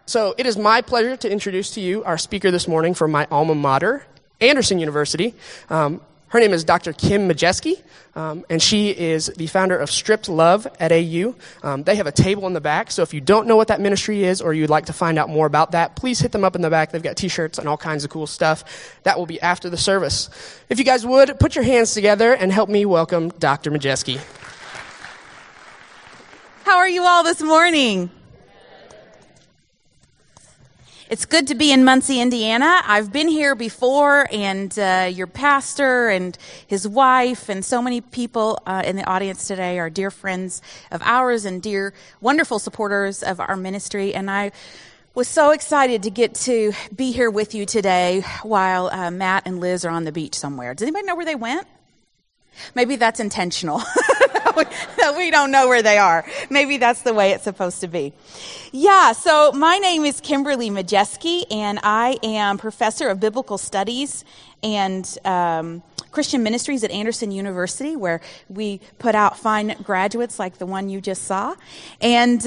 So it is my pleasure to introduce to you our speaker this morning from my alma mater, Anderson University. Her name is Dr. Kim Majeski, and she is the founder of Stripped Love at AU. They have a table in the back, so if you don't know what that ministry is or you'd like to find out more about that, please hit them up in the back. They've got t-shirts and all kinds of cool stuff. That will be after the service. If you guys would, put your hands together and help me welcome Dr. Majeski. How are you all this morning? It's good to be in Muncie, Indiana. I've been here before, and your pastor and his wife and so many people in the audience today are dear friends of ours and dear, wonderful supporters of our ministry. And I was so excited to get to be here with you today while Matt and Liz are on the beach somewhere. Does anybody know where they went? Maybe that's intentional. We don't know where they are. Maybe that's the way it's supposed to be. Yeah, so my name is Kimberly Majeski, and I am professor of biblical studies and Christian ministries at Anderson University, where we put out fine graduates like the one you just saw. And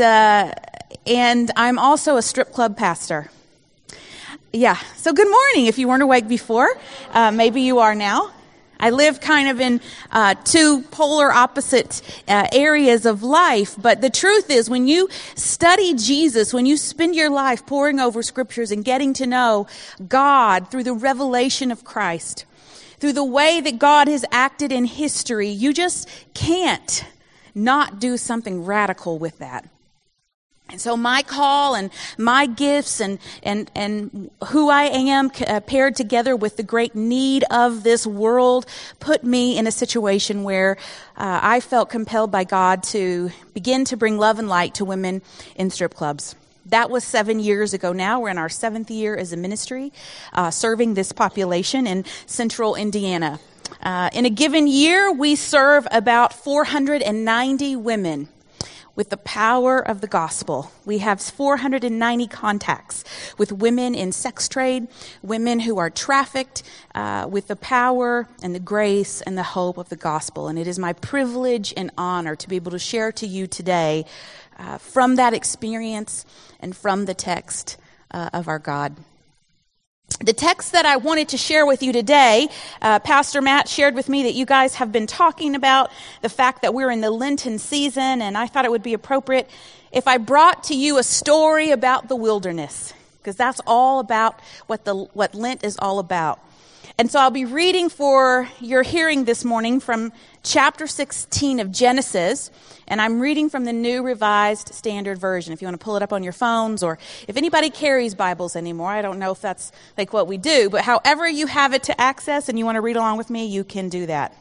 I'm also a strip club pastor. Yeah, so good morning. If you weren't awake before, maybe you are now. I live kind of in two polar opposite areas of life, but the truth is when you study Jesus, when you spend your life poring over scriptures and getting to know God through the revelation of Christ, through the way that God has acted in history, you just can't not do something radical with that. And so my call and my gifts and who I am paired together with the great need of this world put me in a situation where I felt compelled by God to begin to bring love and light to women in strip clubs. That was 7 years ago now. We're in our 7th year as a ministry, serving this population in central Indiana. In a given year, we serve about 490 women. With the power of the gospel. We have 490 contacts with women in sex trade, women who are trafficked, with the power and the grace and the hope of the gospel. And it is my privilege and honor to be able to share to you today from that experience and from the text of our God. The text that I wanted to share with you today, Pastor Matt shared with me that you guys have been talking about the fact that we're in the Lenten season, and I thought it would be appropriate if I brought to you a story about the wilderness, because that's all about what Lent is all about. And so I'll be reading for your hearing this morning from chapter 16 of Genesis, and I'm reading from the New Revised Standard Version. If you want to pull it up on your phones, or if anybody carries Bibles anymore, I don't know if that's like what we do, but however you have it to access and you want to read along with me, you can do that.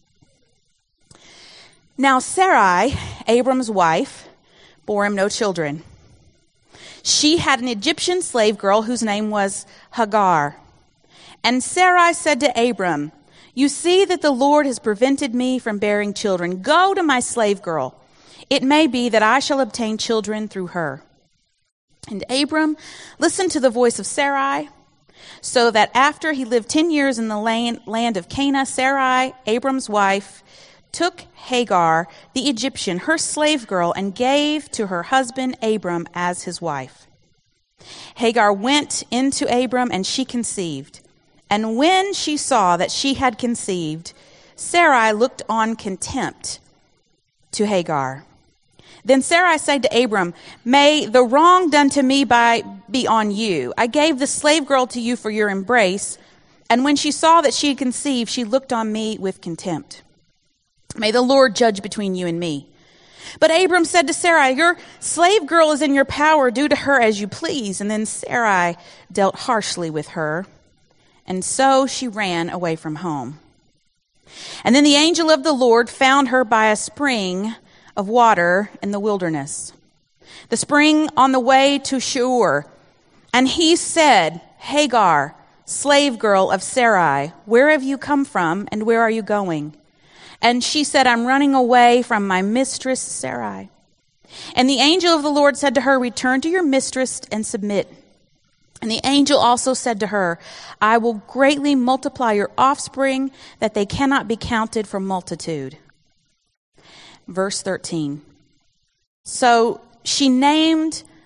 Now Sarai, Abram's wife, bore him no children. She had an Egyptian slave girl whose name was Hagar. And Sarai said to Abram, "You see that the Lord has prevented me from bearing children. Go to my slave girl. It may be that I shall obtain children through her." And Abram listened to the voice of Sarai, so that after he lived 10 years in the land of Canaan, Sarai, Abram's wife, took Hagar, the Egyptian, her slave girl, and gave to her husband Abram as his wife. Hagar went into Abram, and she conceived. And when she saw that she had conceived, Sarai looked on contempt to Hagar. Then Sarai said to Abram, "May the wrong done to me be on you. I gave the slave girl to you for your embrace, and when she saw that she had conceived, she looked on me with contempt. May the Lord judge between you and me." But Abram said to Sarai, "Your slave girl is in your power. Do to her as you please." And then Sarai dealt harshly with her. And so she ran away from home. And then the angel of the Lord found her by a spring of water in the wilderness, the spring on the way to Shur. And he said, "Hagar, slave girl of Sarai, where have you come from and where are you going?" And she said, "I'm running away from my mistress Sarai." And the angel of the Lord said to her, "Return to your mistress and submit." And the angel also said to her, "I will greatly multiply your offspring, that they cannot be counted for multitude." Verse 13. So she named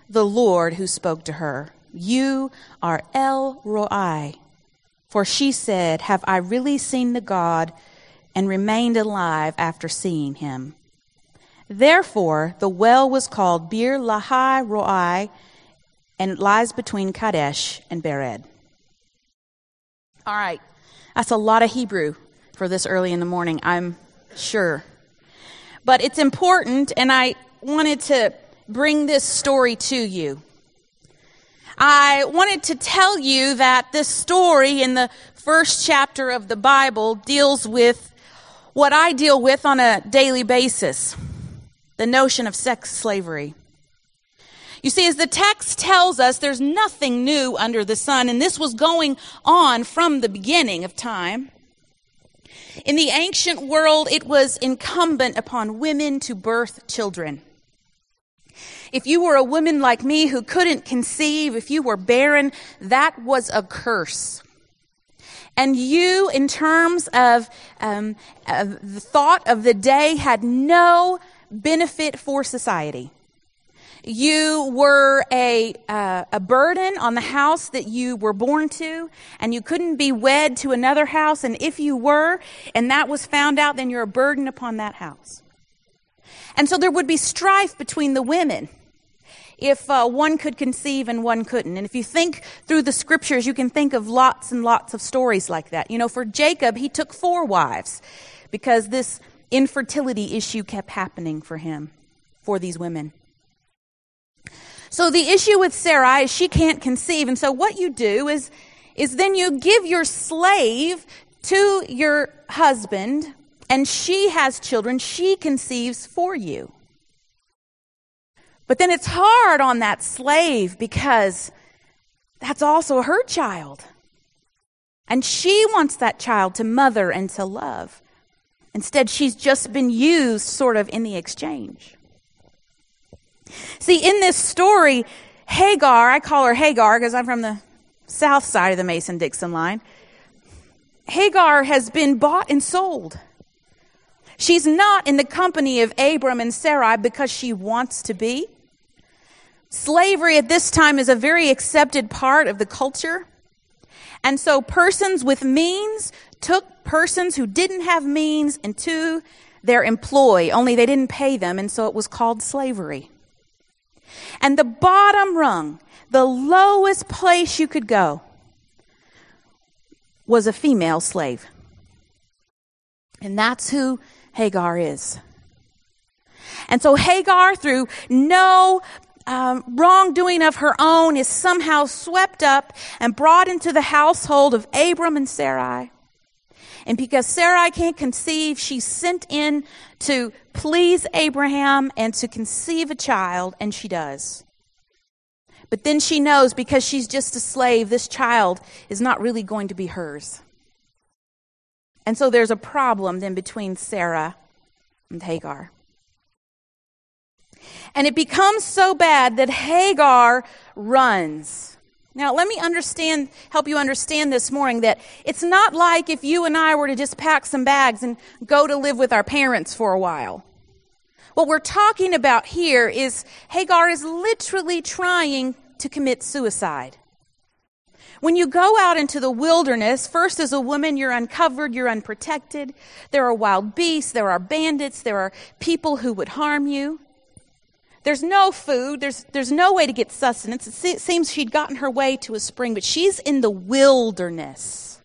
the Lord who spoke to her, "You are El Roi." For she said, "Have I really seen the God and remained alive after seeing him?" Therefore, the well was called Bir Lahai Roi, and it lies between Kadesh and Bered. All right, that's a lot of Hebrew for this early in the morning, I'm sure. But it's important, and I wanted to bring this story to you. I wanted to tell you that this story in the first chapter of the Bible deals with what I deal with on a daily basis, the notion of sex slavery. You see, as the text tells us, there's nothing new under the sun, and this was going on from the beginning of time. In the ancient world, it was incumbent upon women to birth children. If you were a woman like me who couldn't conceive, if you were barren, that was a curse. And you, in terms of the thought of the day, had no benefit for society. You were a burden on the house that you were born to, and you couldn't be wed to another house. And if you were, and that was found out, then you're a burden upon that house. And so there would be strife between the women if one could conceive and one couldn't. And if you think through the scriptures, you can think of lots and lots of stories like that. You know, for Jacob, he took 4 wives because this infertility issue kept happening for him, for these women. So the issue with Sarai is she can't conceive. And so what you do is then you give your slave to your husband, and she has children. She conceives for you. But then it's hard on that slave because that's also her child. And she wants that child to mother and to love. Instead, she's just been used sort of in the exchange. See, in this story, Hagar, I call her Hagar because I'm from the south side of the Mason-Dixon line. Hagar has been bought and sold. She's not in the company of Abram and Sarai because she wants to be. Slavery at this time is a very accepted part of the culture. And so persons with means took persons who didn't have means into their employ, only they didn't pay them, and so it was called slavery. And the bottom rung, the lowest place you could go, was a female slave. And that's who Hagar is. And so Hagar, through no wrongdoing of her own, is somehow swept up and brought into the household of Abram and Sarai. And because Sarai can't conceive, she's sent in to please Abraham and to conceive a child, and she does. But then she knows, because she's just a slave, this child is not really going to be hers. And so there's a problem then between Sarah and Hagar. And it becomes so bad that Hagar runs. Now, let me help you understand this morning that it's not like if you and I were to just pack some bags and go to live with our parents for a while. What we're talking about here is Hagar is literally trying to commit suicide. When you go out into the wilderness, first as a woman, you're uncovered, you're unprotected. There are wild beasts, there are bandits, there are people who would harm you. There's no food. There's no way to get sustenance. It seems she'd gotten her way to a spring, but she's in the wilderness.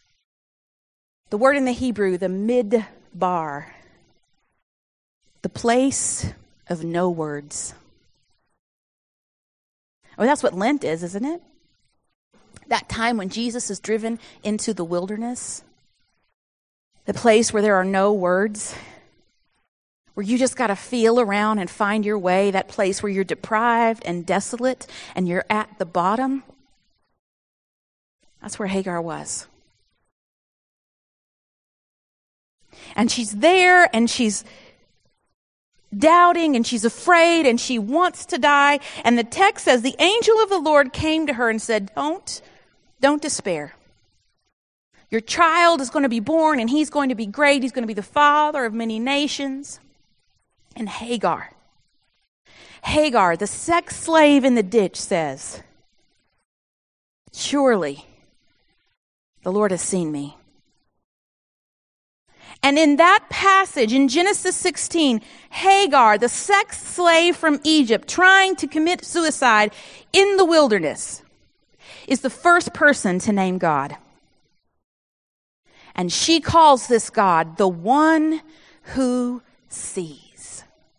The word in the Hebrew, the midbar, the place of no words. Oh, that's what Lent is, isn't it? That time when Jesus is driven into the wilderness, the place where there are no words, where you just got to feel around and find your way, that place where you're deprived and desolate and you're at the bottom. That's where Hagar was. And she's there and she's doubting and she's afraid and she wants to die. And the text says the angel of the Lord came to her and said, don't despair. Your child is going to be born and he's going to be great. He's going to be the father of many nations. And Hagar Hagar, the sex slave in the ditch, says, "Surely the Lord has seen me." And in that passage in Genesis 16, Hagar, the sex slave from Egypt, trying to commit suicide in the wilderness, is the first person to name God. And she calls this God the one who sees.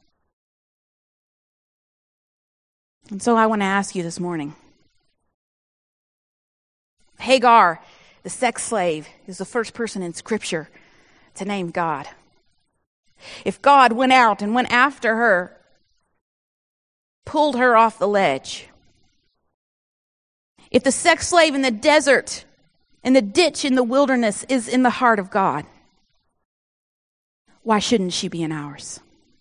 And so I want to ask you this morning, Hagar, the sex slave, is the first person in Scripture to name God. If God went out and went after her, pulled her off the ledge, if the sex slave in the desert, in the ditch in the wilderness is in the heart of God, why shouldn't she be in ours?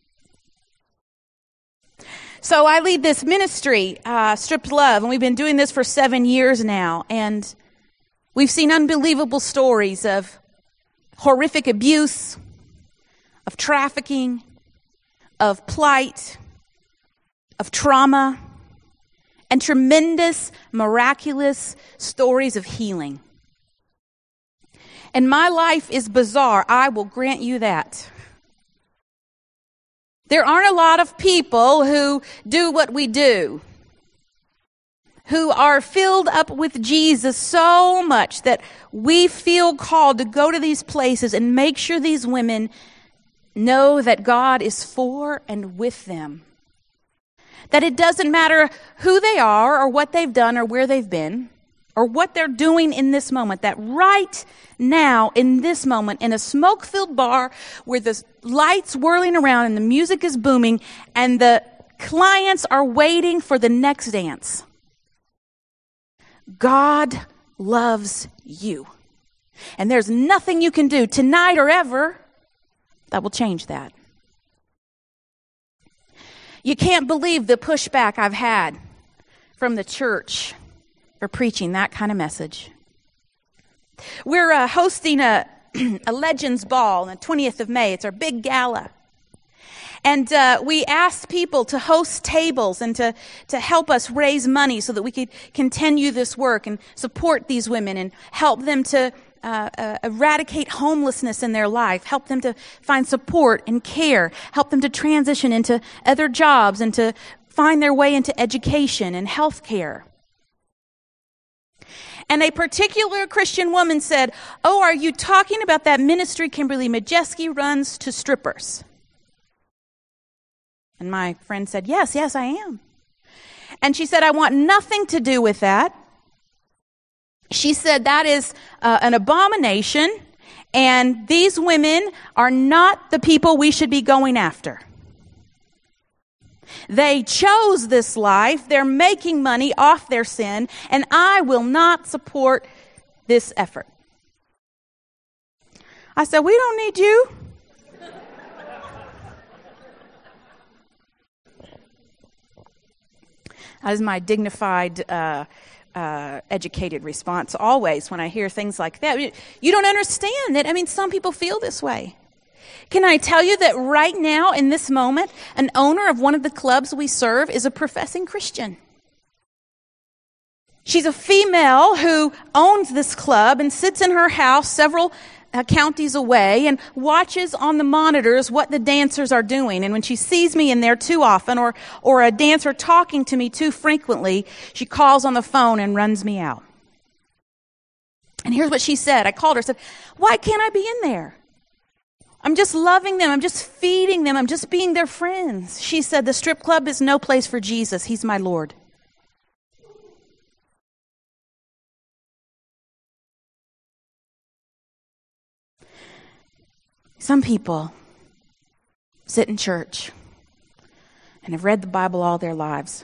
So I lead this ministry, Stripped Love, and we've been doing this for 7 years now, and we've seen unbelievable stories of horrific abuse, of trafficking, of plight, of trauma, and tremendous, miraculous stories of healing. And my life is bizarre, I will grant you that. There aren't a lot of people who do what we do, who are filled up with Jesus so much that we feel called to go to these places and make sure these women know that God is for and with them. That it doesn't matter who they are or what they've done or where they've been or what they're doing in this moment, that right now in this moment in a smoke-filled bar where the lights whirling around and the music is booming and the clients are waiting for the next dance, God loves you. And there's nothing you can do tonight or ever that will change that. You can't believe the pushback I've had from the church for preaching that kind of message. We're hosting a Legends Ball on the 20th of May. It's our big gala. And we asked people to host tables and to help us raise money so that we could continue this work and support these women and help them to eradicate homelessness in their life, help them to find support and care, help them to transition into other jobs and to find their way into education and health care. And a particular Christian woman said, "Oh, are you talking about that ministry Kimberly Majeski runs to strippers?" And my friend said, yes, I am. And she said, "I want nothing to do with that." She said, "That is an abomination, and these women are not the people we should be going after. They chose this life, they're making money off their sin, and I will not support this effort." I said, "We don't need you." That is my dignified, educated response always when I hear things like that. You don't understand that. I mean, some people feel this way. Can I tell you that right now, in this moment, an owner of one of the clubs we serve is a professing Christian. She's a female who owns this club and sits in her house several counties away and watches on the monitors what the dancers are doing. And when she sees me in there too often or a dancer talking to me too frequently, she calls on the phone and runs me out. And here's what she said. I called her and said, "Why can't I be in there? I'm just loving them. I'm just feeding them. I'm just being their friends." She said, "The strip club is no place for Jesus. He's my Lord." Some people sit in church and have read the Bible all their lives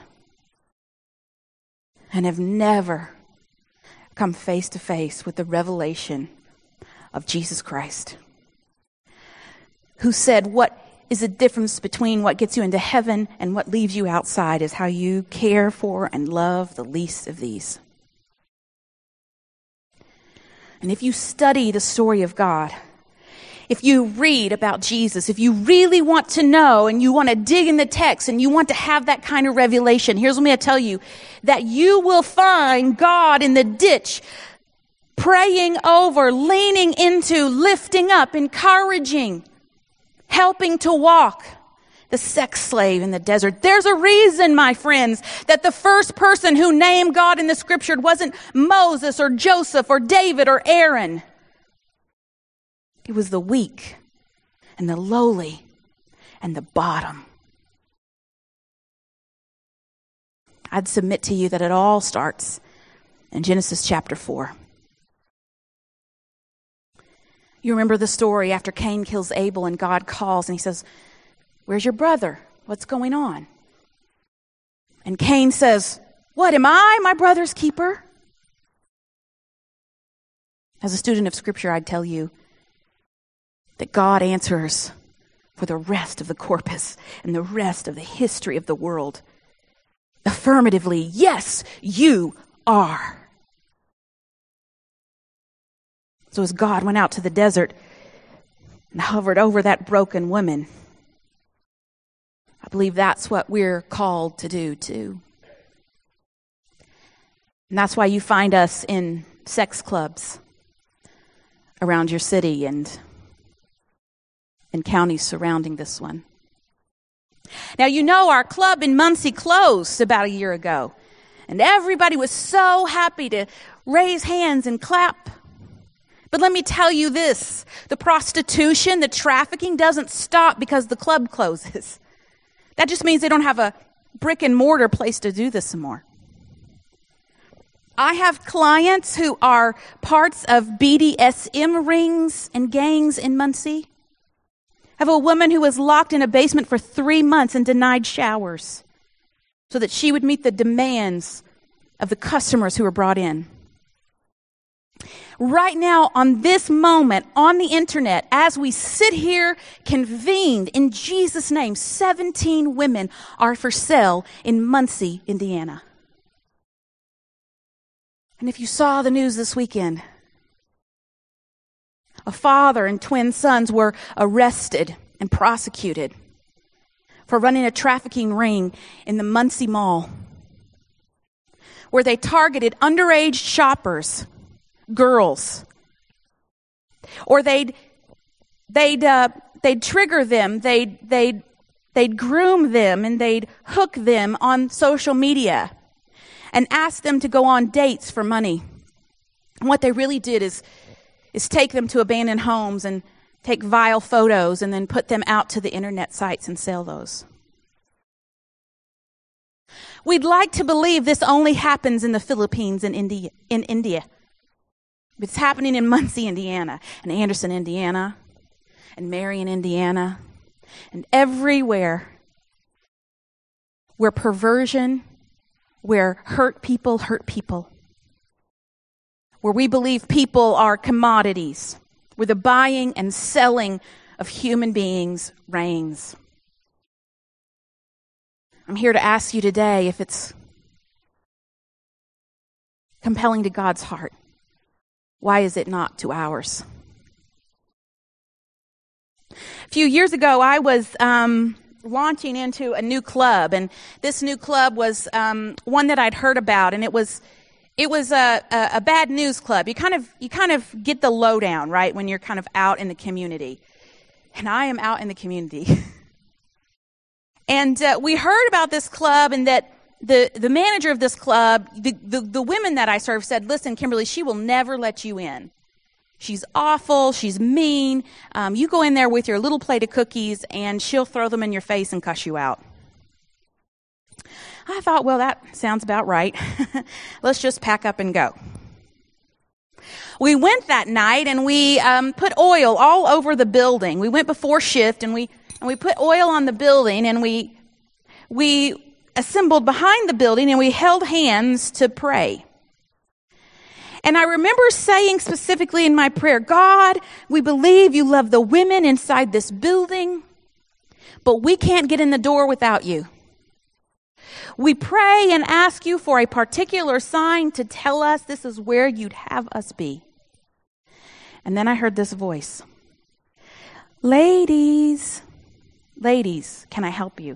and have never come face to face with the revelation of Jesus Christ, who said, "What is the difference between what gets you into heaven and what leaves you outside is how you care for and love the least of these." And if you study the story of God, if you read about Jesus, if you really want to know and you want to dig in the text and you want to have that kind of revelation, here's what I'm going to tell you, that you will find God in the ditch, praying over, leaning into, lifting up, encouraging, helping to walk the sex slave in the desert. There's a reason, my friends, that the first person who named God in the scripture wasn't Moses or Joseph or David or Aaron. It was the weak and the lowly and the bottom. I'd submit to you that it all starts in Genesis chapter 4. You remember the story after Cain kills Abel and God calls and he says, "Where's your brother? What's going on?" And Cain says, "What, am I my brother's keeper?" As a student of Scripture, I'd tell you that God answers for the rest of the corpus and the rest of the history of the world. Affirmatively, yes, you are. So as God went out to the desert and hovered over that broken woman, I believe that's what we're called to do too. And that's why you find us in sex clubs around your city and in counties surrounding this one. Now, you know our club in Muncie closed about a year ago. And everybody was so happy to raise hands and clap. But let me tell you this, the prostitution, the trafficking doesn't stop because the club closes. That just means they don't have a brick and mortar place to do this anymore. I have clients who are parts of BDSM rings and gangs in Muncie. I have a woman who was locked in a basement for 3 months and denied showers so that she would meet the demands of the customers who were brought in. Right now, on this moment, on the internet, as we sit here convened in Jesus' name, 17 women are for sale in Muncie, Indiana. And if you saw the news this weekend, a father and twin sons were arrested and prosecuted for running a trafficking ring in the Muncie Mall, where they targeted underage shoppers, girls, or they'd trigger them, they'd groom them, and they'd hook them on social media and ask them to go on dates for money. And what they really did is take them to abandoned homes and take vile photos and then put them out to the internet sites and sell those. We'd like to believe this only happens in the Philippines and in India. It's happening in Muncie, Indiana, and Anderson, Indiana, and Marion, Indiana, and everywhere where perversion, where hurt people, where we believe people are commodities, where the buying and selling of human beings reigns. I'm here to ask you today if it's compelling to God's heart. Why is it not to ours? A few years ago, I was launching into a new club, and this new club was one that I'd heard about, and it was a bad news club. You kind of get the lowdown, right, when you're kind of out in the community. And I am out in the community. And we heard about this club, and that the manager of this club, the women that I serve said, "Listen, Kimberly, she will never let you in. She's awful. She's mean. You go in there with your little plate of cookies, and she'll throw them in your face and cuss you out." I thought, well, that sounds about right. Let's just pack up and go. We went that night, and we put oil all over the building. We went before shift, and we put oil on the building, and we assembled behind the building, and we held hands to pray. And I remember saying specifically in my prayer, "God, we believe you love the women inside this building, but we can't get in the door without you. We pray and ask you for a particular sign to tell us this is where you'd have us be." And then I heard this voice. ladies, can I help you?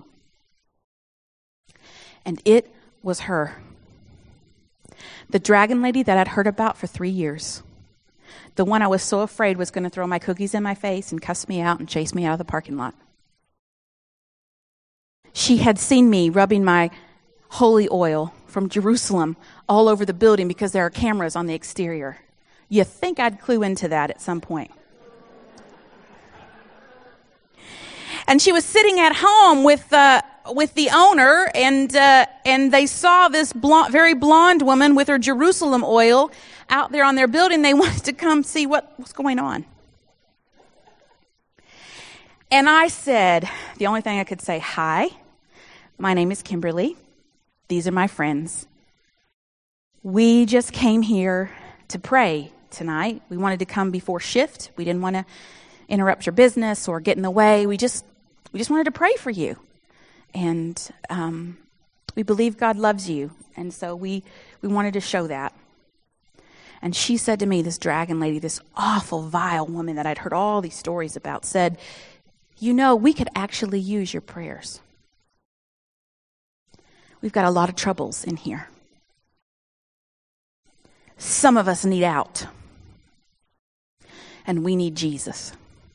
And it was her. The dragon lady that I'd heard about for 3 years. The one I was so afraid was going to throw my cookies in my face and cuss me out and chase me out of the parking lot. She had seen me rubbing my holy oil from Jerusalem all over the building because there are cameras on the exterior. You think I'd clue into that at some point. And she was sitting at home with the owner, and they saw this very blonde woman with her Jerusalem oil out there on their building. They wanted to come see what's going on. And I said, the only thing I could say, hi, my name is Kimberly. These are my friends. We just came here to pray tonight. We wanted to come before shift. We didn't want to interrupt your business or get in the way. We just wanted to pray for you. And we believe God loves you. And so we wanted to show that. And she said to me, this dragon lady, this awful, vile woman that I'd heard all these stories about, said, we could actually use your prayers. We've got a lot of troubles in here. Some of us need out. And we need Jesus.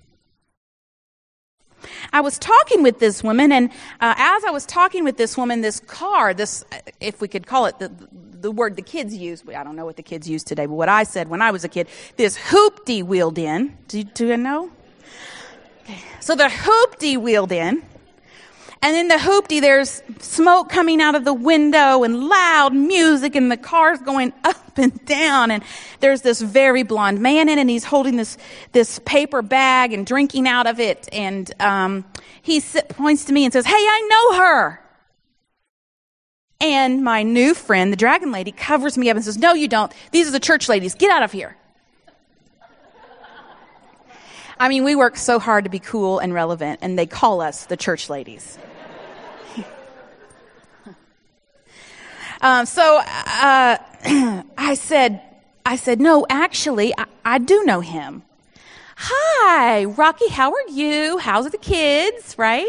I was talking with this woman, and as I was talking with this woman, this car, if we could call it the word the kids use, I don't know what the kids use today, but what I said when I was a kid, this hoopty wheeled in. Do you know? Okay. So the hoopty wheeled in, and in the hoopty there's smoke coming out of the window and loud music, and the car's going up and down, and there's this very blonde man in it, and he's holding this paper bag and drinking out of it, and he points to me and says, "Hey, I know her." And my new friend, the dragon lady, covers me up and says, "No, you don't. These are the church ladies. Get out of here." I mean, we work so hard to be cool and relevant, and they call us the church ladies. I said, "No, actually, I do know him. Hi, Rocky, how are you? How's the kids?" Right?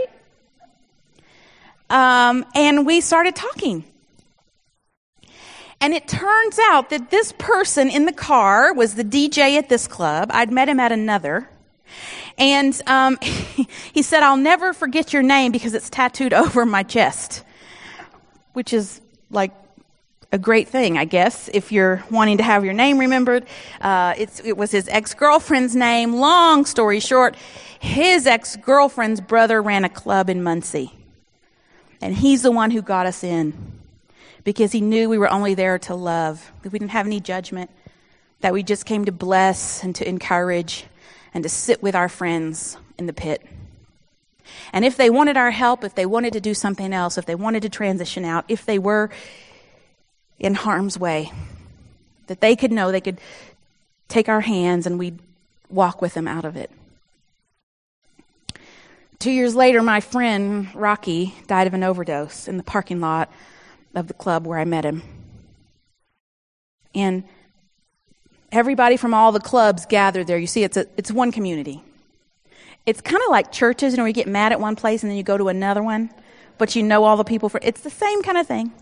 And we started talking. And it turns out that this person in the car was the DJ at this club. I'd met him at another. And he said, "I'll never forget your name because it's tattooed over my chest," which is like a great thing, I guess, if you're wanting to have your name remembered. It was his ex-girlfriend's name. Long story short, his ex-girlfriend's brother ran a club in Muncie. And he's the one who got us in because he knew we were only there to love, that we didn't have any judgment, that we just came to bless and to encourage and to sit with our friends in the pit. And if they wanted our help, if they wanted to do something else, if they wanted to transition out, if they were in harm's way, that they could know they could take our hands and we'd walk with them out of it. 2 years later, my friend Rocky died of an overdose in the parking lot of the club where I met him. And everybody from all the clubs gathered there. You see, it's one community. It's kind of like churches, where you get mad at one place and then you go to another one, but you know all the people. It's the same kind of thing.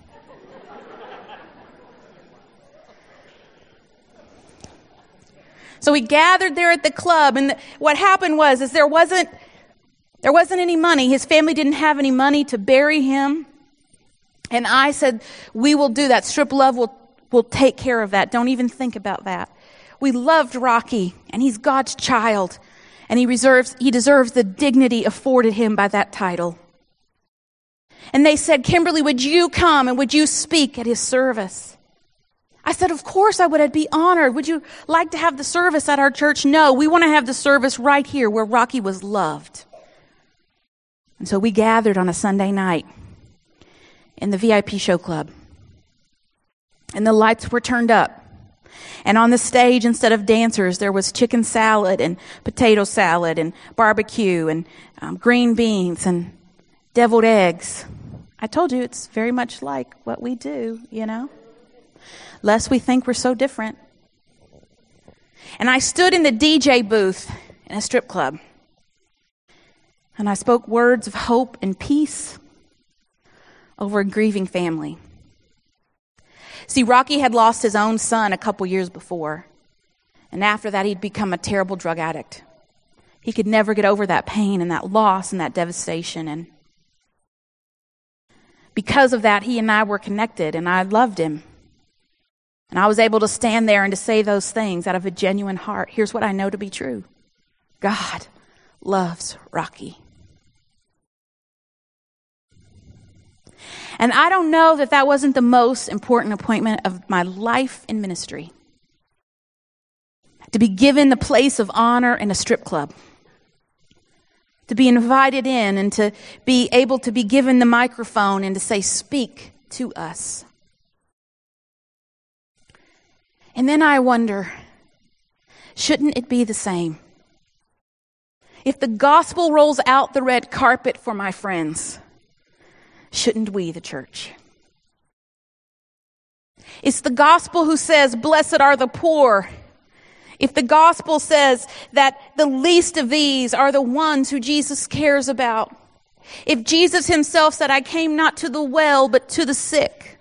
So we gathered there at the club, and what happened was there wasn't any money. His family didn't have any money to bury him. And I said, "We will do that. Strip Love will take care of that. Don't even think about that." We loved Rocky, and he's God's child, and he deserves the dignity afforded him by that title. And they said, "Kimberly, would you come and would you speak at his service?" I said, "Of course I would. I'd be honored. Would you like to have the service at our church?" "No, we want to have the service right here where Rocky was loved." And so we gathered on a Sunday night in the VIP show club. And the lights were turned up. And on the stage, instead of dancers, there was chicken salad and potato salad and barbecue and green beans and deviled eggs. I told you it's very much like what we do, lest we think we're so different. And I stood in the DJ booth in a strip club. And I spoke words of hope and peace over a grieving family. See, Rocky had lost his own son a couple years before. And after that, he'd become a terrible drug addict. He could never get over that pain and that loss and that devastation. And because of that, he and I were connected, and I loved him. And I was able to stand there and to say those things out of a genuine heart. Here's what I know to be true. God loves Rocky. And I don't know that that wasn't the most important appointment of my life in ministry. To be given the place of honor in a strip club. To be invited in and to be able to be given the microphone and to say, speak to us. And then I wonder, shouldn't it be the same? If the gospel rolls out the red carpet for my friends, shouldn't we, the church? It's the gospel who says, blessed are the poor. If the gospel says that the least of these are the ones who Jesus cares about. If Jesus himself said, I came not to the well, but to the sick.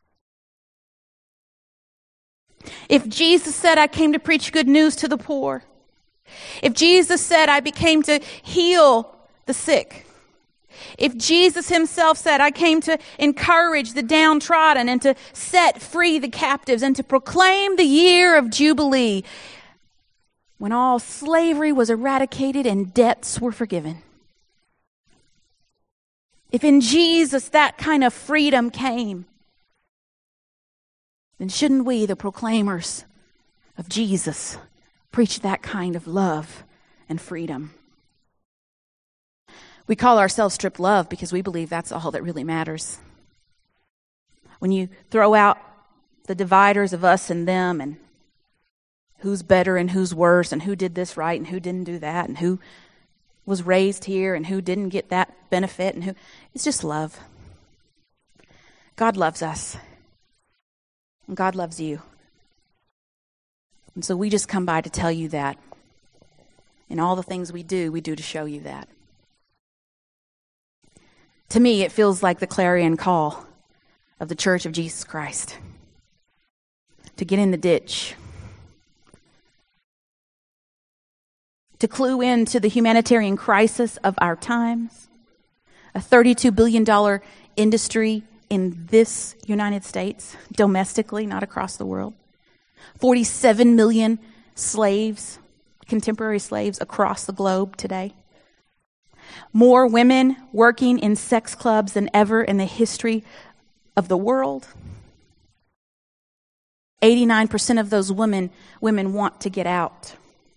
If Jesus said, I came to preach good news to the poor. If Jesus said, I became to heal the sick. If Jesus himself said, I came to encourage the downtrodden and to set free the captives and to proclaim the year of Jubilee when all slavery was eradicated and debts were forgiven. If in Jesus that kind of freedom came, then shouldn't we, the proclaimers of Jesus, preach that kind of love and freedom? We call ourselves Strip Love because we believe that's all that really matters. When you throw out the dividers of us and them and who's better and who's worse and who did this right and who didn't do that and who was raised here and who didn't get that benefit and who, it's just love. God loves us. And God loves you. And so we just come by to tell you that. And all the things we do to show you that. To me, it feels like the clarion call of the Church of Jesus Christ. To get in the ditch. To clue into the humanitarian crisis of our times. A $32 billion industry in this United States, domestically, not across the world. 47 million slaves, contemporary slaves across the globe today. More women working in sex clubs than ever in the history of the world. 89% of those women want to get out.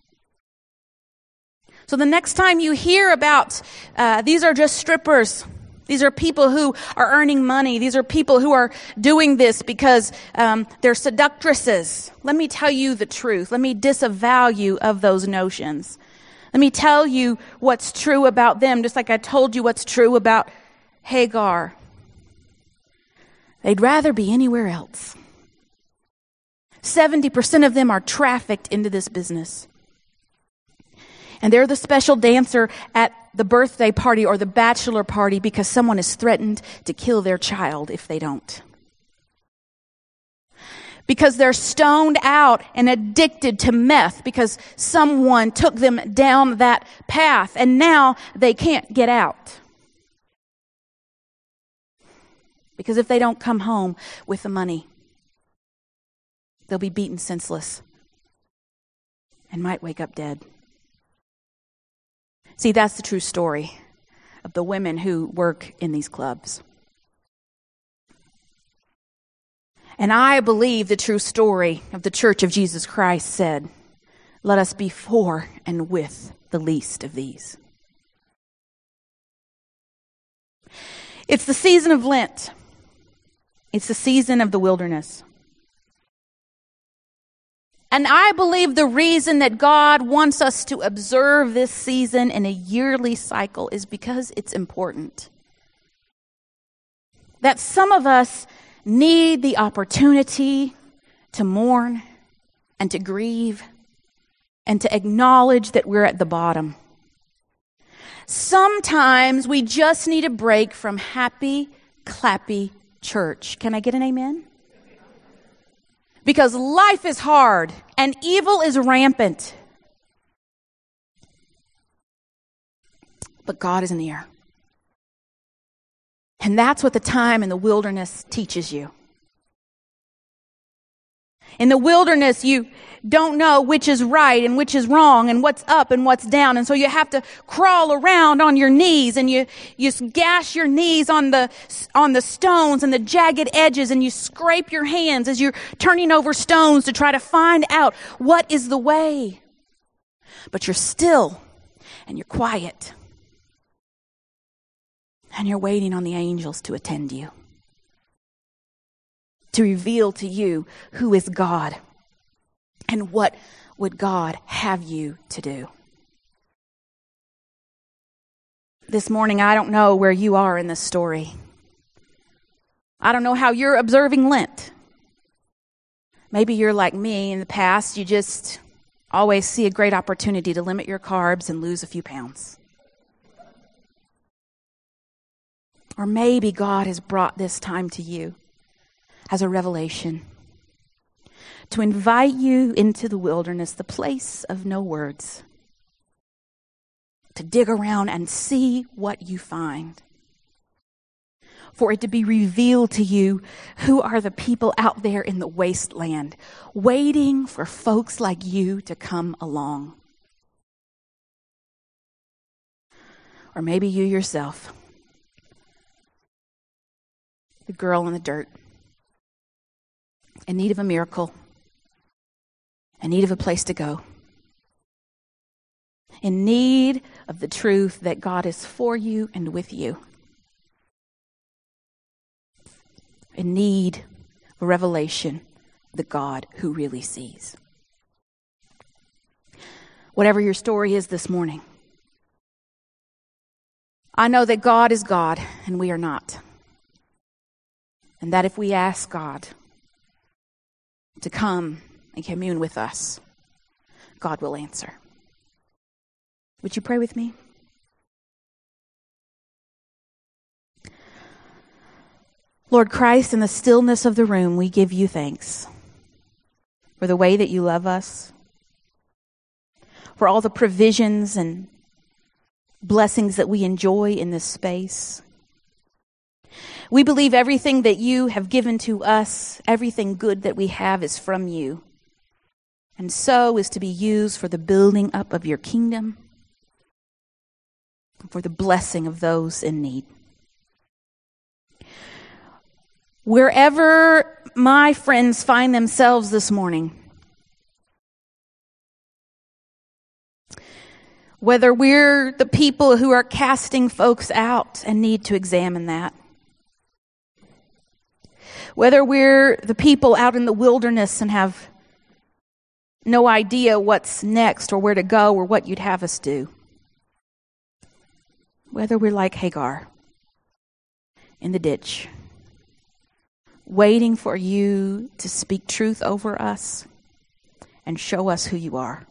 So the next time you hear about these are just strippers, these are people who are earning money, these are people who are doing this because they're seductresses, let me tell you the truth. Let me disavow you of those notions. Let me tell you what's true about them, just like I told you what's true about Hagar. They'd rather be anywhere else. 70% of them are trafficked into this business. And they're the special dancer at the birthday party or the bachelor party because someone has threatened to kill their child if they don't. Because they're stoned out and addicted to meth because someone took them down that path and now they can't get out. Because if they don't come home with the money, they'll be beaten senseless and might wake up dead. See, that's the true story of the women who work in these clubs. And I believe the true story of the Church of Jesus Christ said, let us be for and with the least of these. It's the season of Lent. It's the season of the wilderness. And I believe the reason that God wants us to observe this season in a yearly cycle is because it's important. That some of us need the opportunity to mourn and to grieve and to acknowledge that we're at the bottom. Sometimes we just need a break from happy, clappy church. Can I get an amen? Because life is hard and evil is rampant. But God is near. And that's what the time in the wilderness teaches you. In the wilderness, you don't know which is right and which is wrong and what's up and what's down. And so you have to crawl around on your knees, and you gash your knees on the stones and the jagged edges, and you scrape your hands as you're turning over stones to try to find out what is the way. But you're still and you're quiet. And you're waiting on the angels to attend you, to reveal to you who is God and what would God have you to do. This morning, I don't know where you are in this story. I don't know how you're observing Lent. Maybe you're like me in the past. You just always see a great opportunity to limit your carbs and lose a few pounds. Or maybe God has brought this time to you as a revelation to invite you into the wilderness, the place of no words, to dig around and see what you find. For it to be revealed to you who are the people out there in the wasteland, waiting for folks like you to come along. Or maybe you yourself, the girl in the dirt, in need of a miracle, in need of a place to go, in need of the truth that God is for you and with you, in need of a revelation of the God who really sees. Whatever your story is this morning, I know that God is God and we are not. And that if we ask God to come and commune with us, God will answer. Would you pray with me? Lord Christ, in the stillness of the room, we give you thanks for the way that you love us, for all the provisions and blessings that we enjoy in this space. We believe everything that you have given to us, everything good that we have is from you, and so is to be used for the building up of your kingdom, for the blessing of those in need. Wherever my friends find themselves this morning, whether we're the people who are casting folks out and need to examine that, whether we're the people out in the wilderness and have no idea what's next or where to go or what you'd have us do, whether we're like Hagar in the ditch, waiting for you to speak truth over us and show us who you are,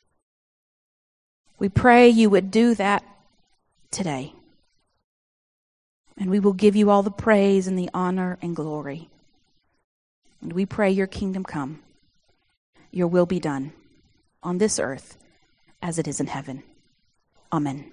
we pray you would do that today. And we will give you all the praise and the honor and glory. And we pray your kingdom come, your will be done on this earth as it is in heaven. Amen.